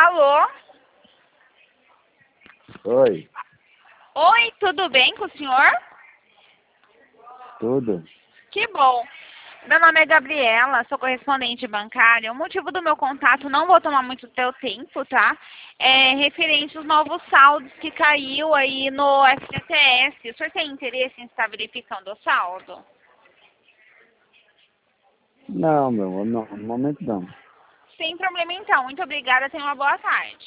Alô? Oi, Oi, tudo bem com o senhor? tudo? Que bom. Meu nome é Gabriela, sou correspondente bancária. O motivo do meu contato, não vou tomar muito teu tempo, tá? É referente aos novos saldos que caiu aí no FGTS. O senhor tem interesse em estar verificando o saldo? Não, meu amor, não, no momento não. Sem problema então. Muito obrigada, tenha uma boa tarde.